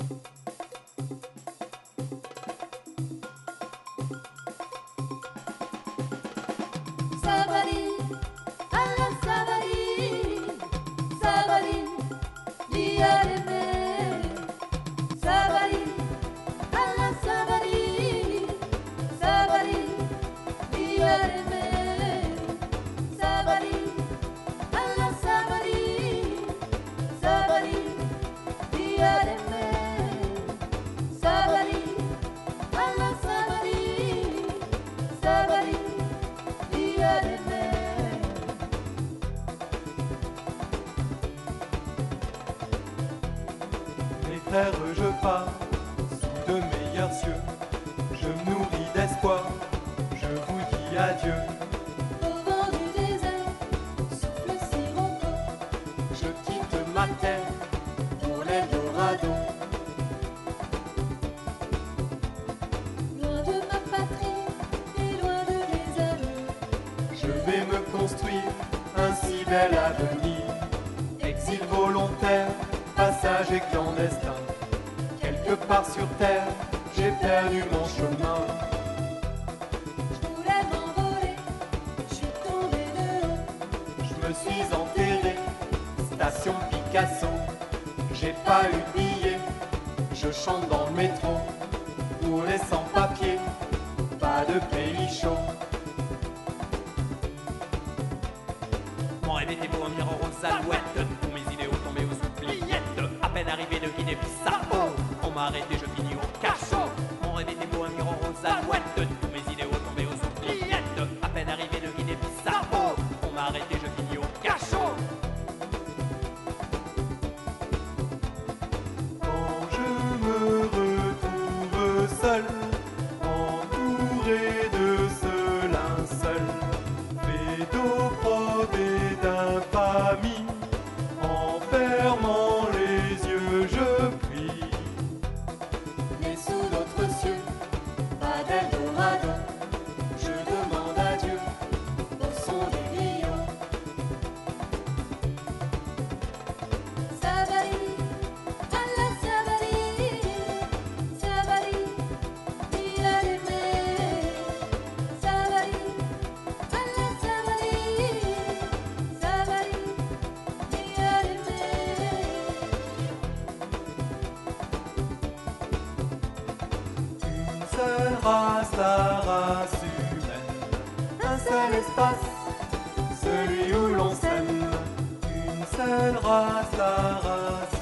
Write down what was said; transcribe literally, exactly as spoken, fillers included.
Sabari, alla sabari, sabari, diareme. Sabari, alla sabari, sabari, diareme. Sabari, alla sabari, sabari, diareme. Sabari, alla sabari, sabari. Mes frères, je pars sous de meilleurs cieux. Je me nourris d'espoir, je vous dis adieu. Au vent du désert, souffle sirocco. Je quitte ma terre pour l'Eldorado. Loin de ma patrie et loin de mes amis, Je vais me construire un si bel avenir. Exil volontaire, passage et clandestin. Quelque part sur terre, j'ai perdu mon chemin. je voulais m'envoler, je suis tombée de haut. Je me suis enterré, station Picasso. J'ai pas eu de billet, je chante dans le métro. Pour les sans-papiers, pas de pays chaud. Mon rêve était beau, un miroir aux alouettes. Tous mes idéaux tombaient aux oubliettes. À peine arrivé de Guinée-Bissau, on m'a arrêté, je finis au cachot. Mon rêve était beau, un miroir aux alouettes. Tous mes idéaux tombaient aux oubliettes. À peine arrivé de Guinée-Bissau, on m'a arrêté, je finis au cachot. Quand je me retrouve seul, entouré de ce linceul, fait d'opprobre d'infamie, en fermant les yeux, je prie. Mais sous d'autres cieux, pas d'Eldorado, je demande à Dieu au son des griots. Sabari, alla sabari, sabari, diareme. Sabari, alla sabari, sabari, diareme. Une seule race, la race humaine. Un seul espace, celui où l'on s'aime. Une seule race, la race